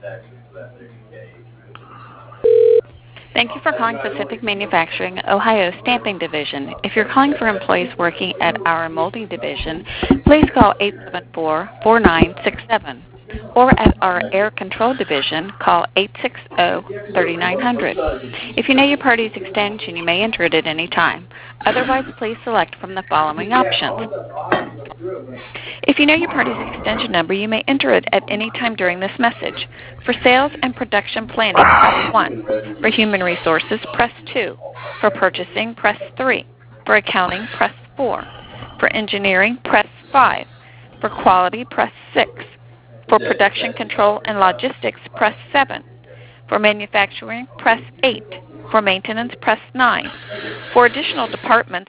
Thank you for calling Pacific Manufacturing, Ohio Stamping Division. If you're calling for employees working at our molding division, please call 874-4967. Or at our air control division, call 860-3900. If you know your party's extension, you may enter it at any time. Otherwise, please select from the following options. If you know your party's extension number, you may enter it at any time during this message. For sales and production planning, press 1. For human resources, press 2. For purchasing, press 3. For accounting, press 4. For engineering, press 5. For quality, press 6. For production control and logistics, press 7. For manufacturing, press 8. For maintenance, press 9. For additional departments,